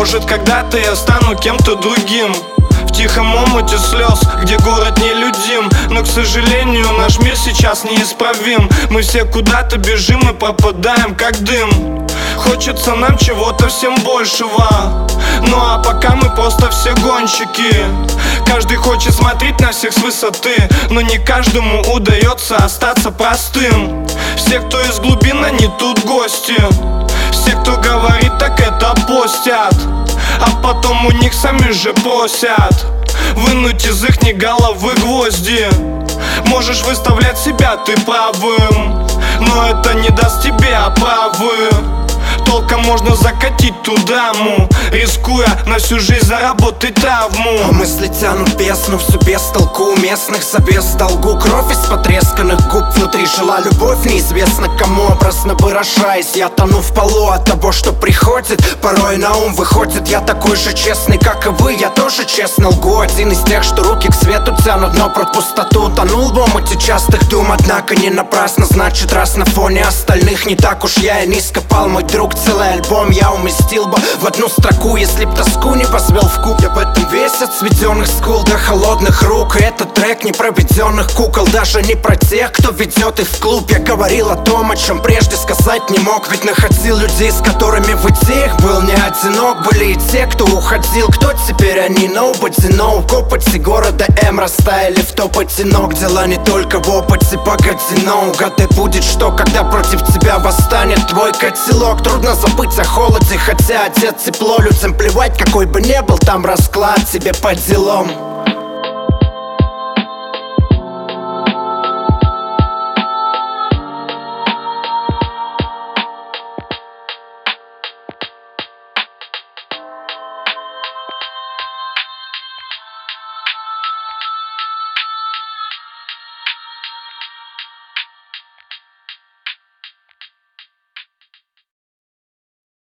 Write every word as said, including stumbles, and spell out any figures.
Может, когда-то я стану кем-то другим, в тихом омуте слез, где город нелюдим. Но, к сожалению, наш мир сейчас неисправим. Мы все куда-то бежим и пропадаем, как дым. Хочется нам чего-то всем большего, ну а пока мы просто все гонщики. Каждый хочет смотреть на всех с высоты, но не каждому удается остаться простым. Все, кто из глубин, они тут гости. Все, кто говорит, так это постят, а потом у них сами же просят вынуть из ихней головы гвозди. Можешь выставлять себя ты правым, но это не даст тебе оправы. Толком можно закатить ту даму, рискуя на всю жизнь заработать травму. А мысли тянут песну всю без толку, местных забез долгу. Кровь из потресканных губ, внутри жила любовь, неизвестно кому. Образно выражаясь, я тону в полу от того, что приходит. Порой на ум выходит, я такой же честный, как и вы. Я тоже честно лгу, один из тех, что руки к свету тянут, но про пустоту тонул в омуте частых дум. Однако не напрасно, значит, раз на фоне остальных не так уж я и низко пал, мой друг. Целый альбом я уместил бы в одну строку, если б тоску не позвел в куб. Я в этом весь от сведенных скул до холодных рук. И этот трек не про проведенных кукол, даже не про тех, кто ведет их в клуб. Я говорил о том, о чем прежде сказать не мог, ведь находил людей, с которыми в идеях был не одинок. Были и те, кто уходил, кто теперь они, nobody know. Копоти города М растаяли в топоте ног. Дела не только в опыте, погоди, но угадай будет что, когда против тебя восстанет твой котелок. Трудно забыть о холоде, хотя одет тепло. Людям плевать, какой бы ни был там расклад, тебе по делам.